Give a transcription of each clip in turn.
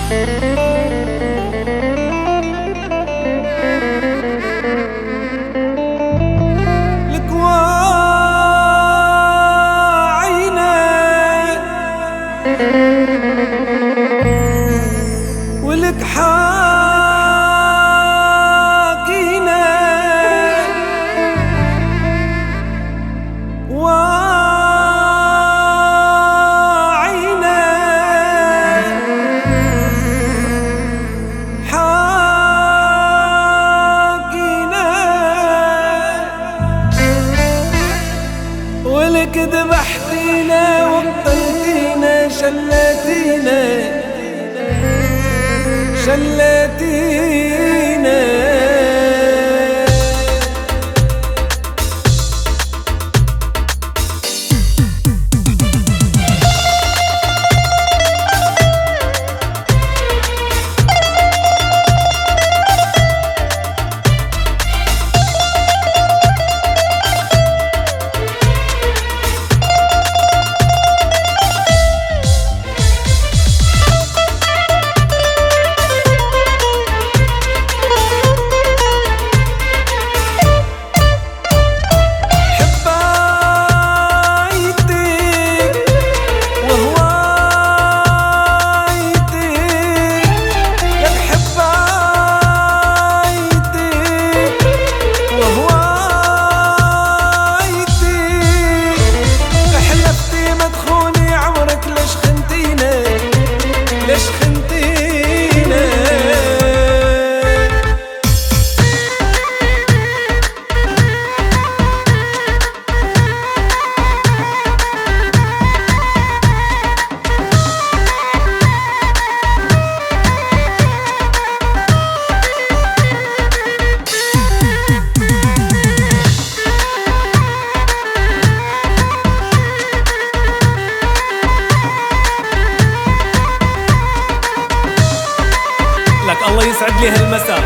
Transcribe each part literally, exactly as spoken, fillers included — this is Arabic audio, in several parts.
لك وعيني ولك حاكينا وعيني حاكينا ولك ذبحتينا وقتلتينا شلتينا شلتينا الله يسعد لي هالمساء.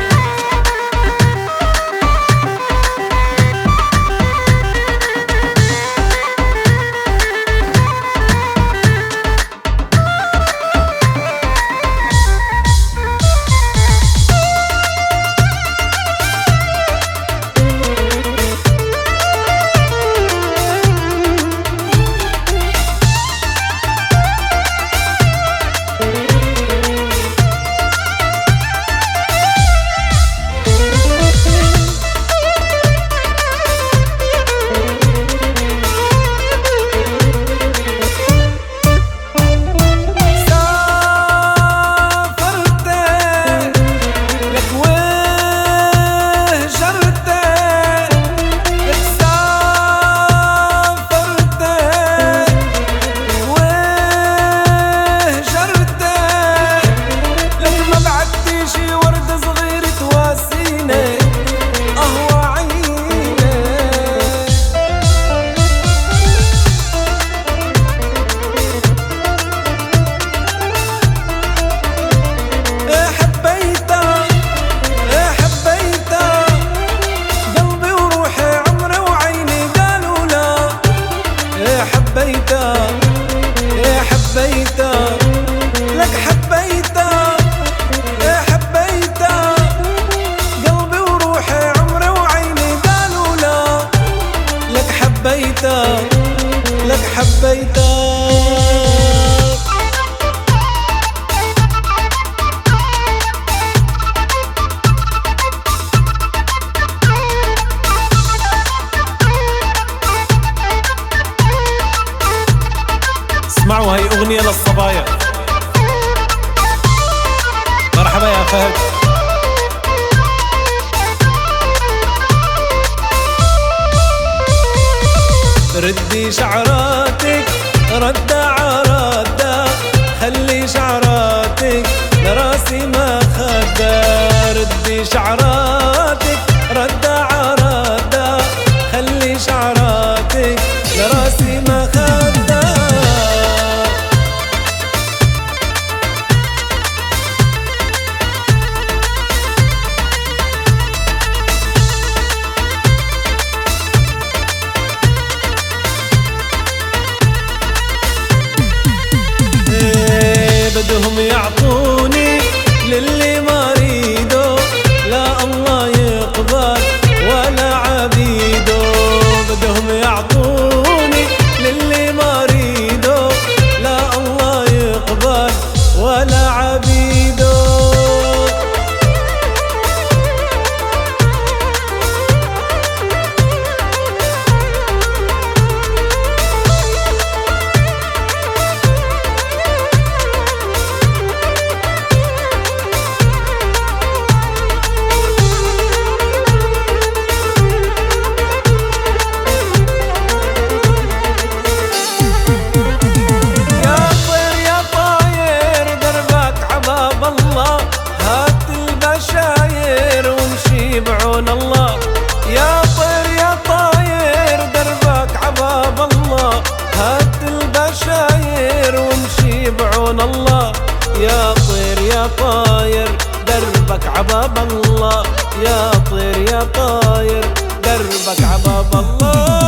لك حبيتها يا حبيتها قلبي وروحي عمري وعيني قالوا لا. لك حبيتها لك حبيتها. اسمعوا هاي أغنية للصبايا. مرحبا يا فهد. ردي شعراتك ردة عرادة خلي شعراتك لراسي ما خدة. ردي شعراتك ردة عرادة خلي شعراتك لراسي ما خدة. بدهم يعطوا يا طير يا طاير دربك عباب الله، يا طير يا طاير دربك عباب الله.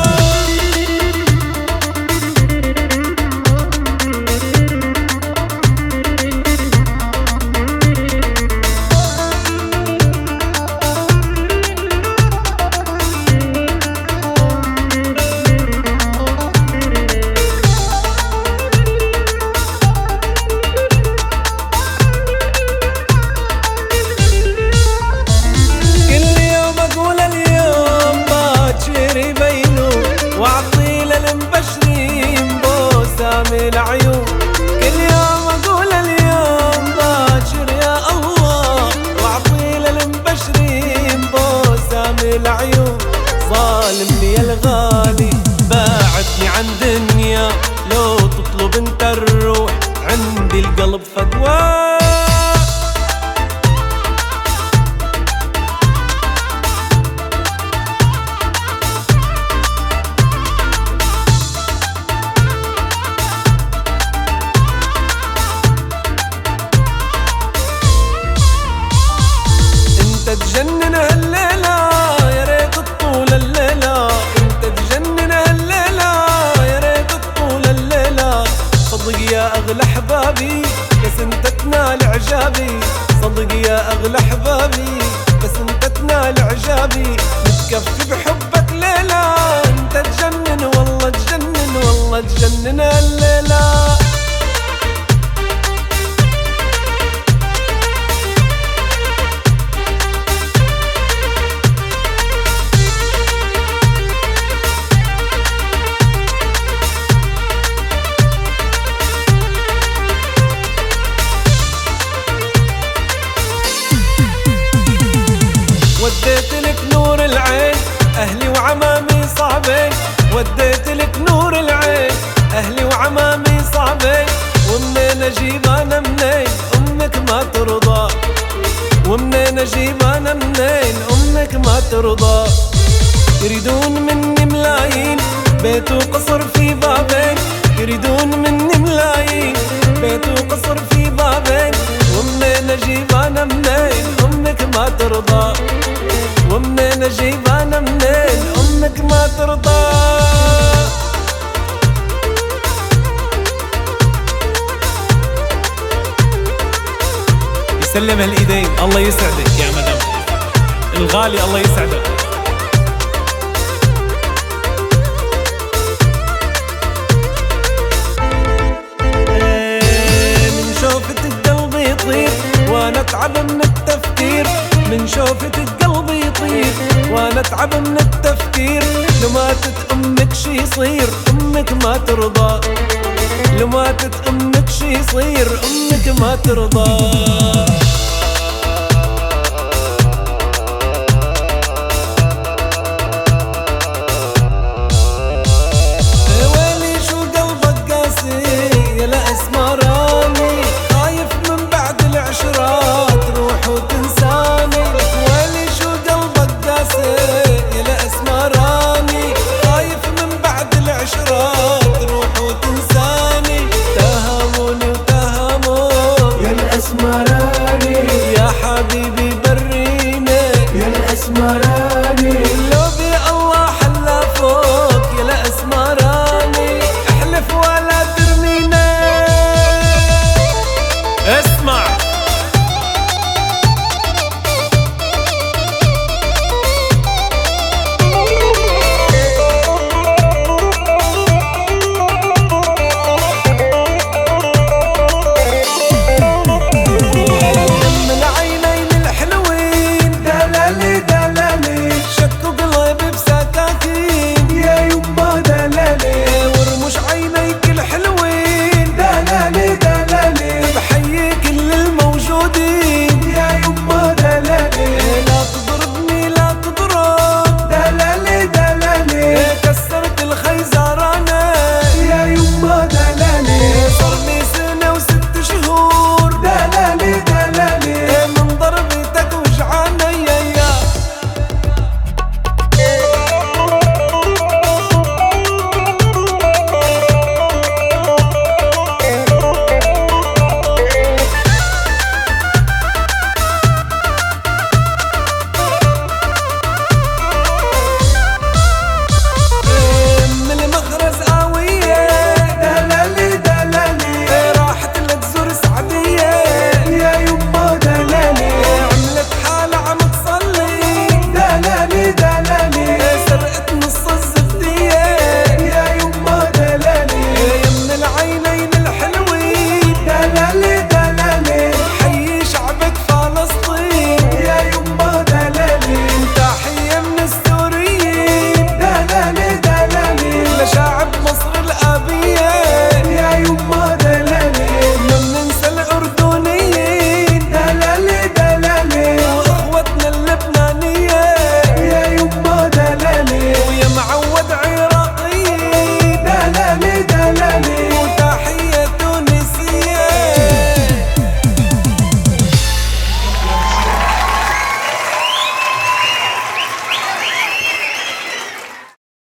العيون كل يوم اقول اليوم باكر يا الله، واعطي للمبشرين بوسام العيون. ظالمني يا الغالي باعدني عن دنيا، لو تطلب انت الروح عندي القلب فدواه. تجنن هالليلة يا ريت تطول الليلة، انت تجنن هالليلة يا ريت تطول الليلة. صدق يا اغلى احبابي بس انت تنال اعجابي، صدق يا اغلى احبابي بس انت تنال اعجابي. متكفي بحبك ليلة انت تجنن والله تجنن والله تجنن هالليلة. وديت لك نور العين أهلي وعمامي صعبين، وديت لك نور العين أهلي وعمامي صعبين. ومنين أجيب أنا منين أمك ما ترضى، ومنين أجيب أنا منين أمك ما ترضى. يريدون مني ملايين بيت وقصر في بابين، يريدون مني ملايين بيت وقصر في بابين. ومنين أجيب أنا منين أمك ما ترضى، ومنين أجيب أنا منين أمك ما ترضى. يسلم هالإيدين الله يسعدك يا مدام الغالي، الله يسعدك. من شوفتك قلبي يطير وانا اتعب من التفكير، من شوفتك قلبي يطير وانا اتعب من التفكير. لو ماتت امك شي يصير امك ما ترضى، لو ماتت امك شي يصير امك ما ترضى.